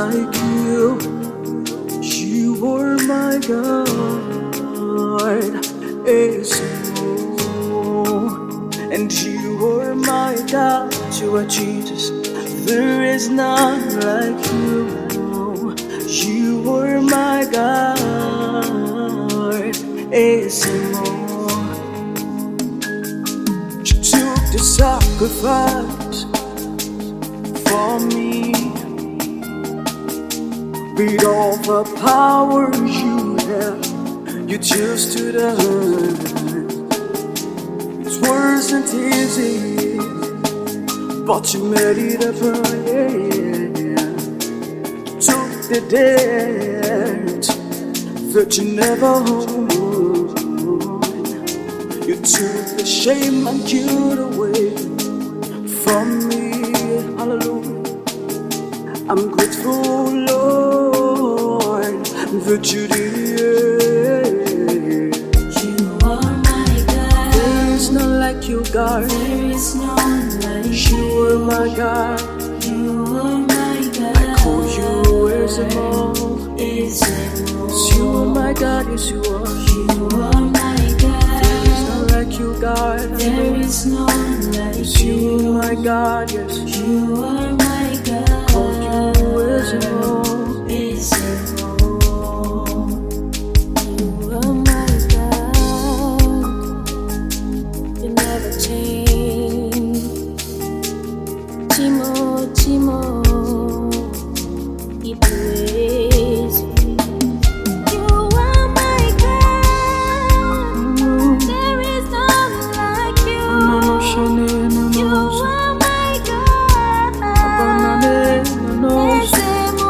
like you. You are my God. It's and you are my God. You are Jesus. There is none like you. You are my God. It's you took the sacrifice for me. With all the power you have, you choose to die. It wasn't easy, but you made it happen. You took the debt that you never hold. You took the shame and guilt away from me. Hallelujah. I'm grateful, Lord, that you did it. You are my God. There is none like you, God. There is none like you. You are my God. You are my God. I call you Ezemo. You are my God, yes you are. You are my God. There is none like you, God. There is none like Yes, you are my God, yes. You are my God. Call you Ezemo. You are my God. You never change. Chimo, Chimo, keep ways. You are my God. There is none like you. You are my God. Ezemo.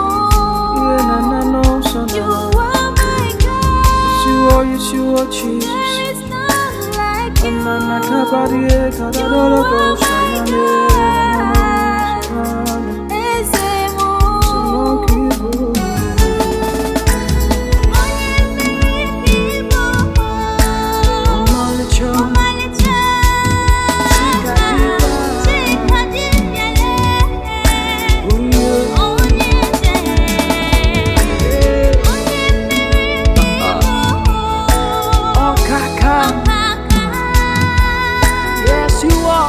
You are my God. Yes, you are Jesus. There is none like you. You are my God. Ezemo. Yes, you are.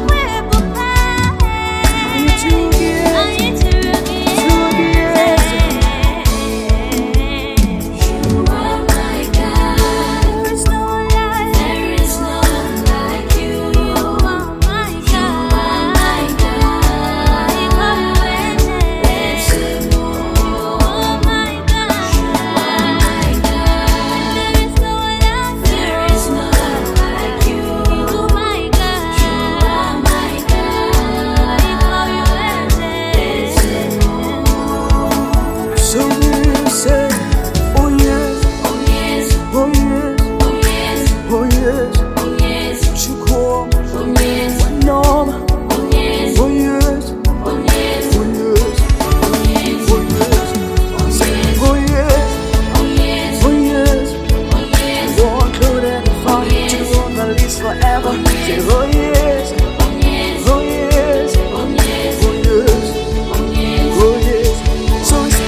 Forever. Say, oh yes, oh yes, oh yes, oh yes, oh yes, oh yes. So it's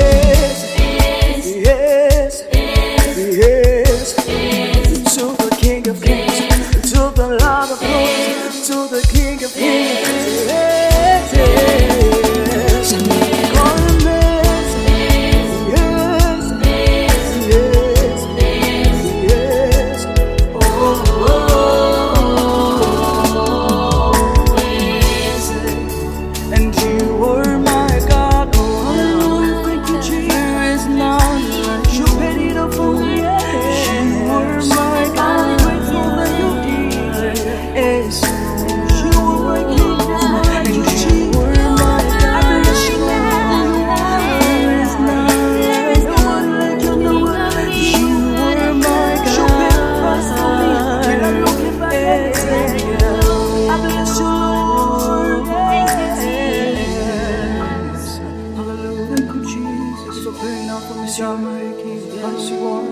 yes, yes, yes. To the King of Kings, to the Lord of Lords, to the King of Kings. Yes, yes. Call him yes, yes, yes, yes. Oh. And you are my God, oh hallelujah, thank you Jesus. There is none like you, paid it up for me. You are my God, I'm grateful that you did it. Yes, you are my King, and you are my God. I bless you, there is none like you, no one like you. You are my God, you paid the price for me, and I'm looking back at it. I bless you, Lord. Hallelujah. Thank you, Jesus, for paying out for me. You're my King. Yes, you are.